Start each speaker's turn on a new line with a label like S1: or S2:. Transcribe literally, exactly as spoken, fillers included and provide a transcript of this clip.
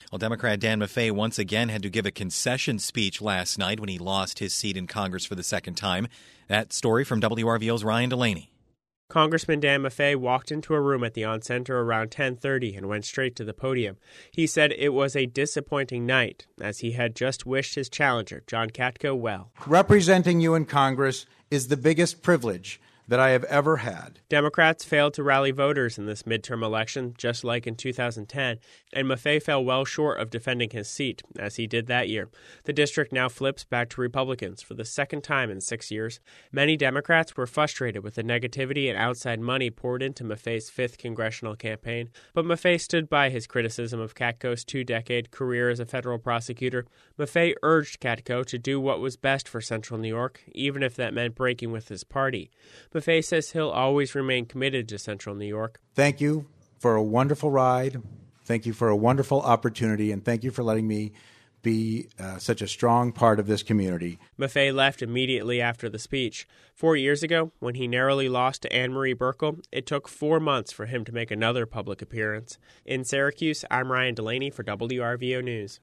S1: Well, Democrat Dan Maffei once again had to give a concession speech last night when he lost his seat in Congress for the second time. That story from W R V O's Ryan Delaney.
S2: Congressman Dan Maffei walked into a room at the On Center around ten thirty and went straight to the podium. He said it was a disappointing night, as he had just wished his challenger, John Katko, well.
S3: Representing you in Congress is the biggest privilege that I have ever had.
S2: Democrats failed to rally voters in this midterm election, just like in two thousand ten, and Maffei fell well short of defending his seat, as he did that year. The district now flips back to Republicans for the second time in six years. Many Democrats were frustrated with the negativity and outside money poured into Maffei's fifth congressional campaign, but Maffei stood by his criticism of Katko's two-decade career as a federal prosecutor. Maffei urged Katko to do what was best for Central New York, even if that meant breaking with his party. Maffei says he'll always remain committed to Central New York.
S3: Thank you for a wonderful ride. Thank you for a wonderful opportunity, and thank you for letting me be uh, such a strong part of this community.
S2: Maffei left immediately after the speech. Four years ago, when he narrowly lost to Anne Marie Buerkle, it took four months for him to make another public appearance. In Syracuse, I'm Ryan Delaney for W R V O News.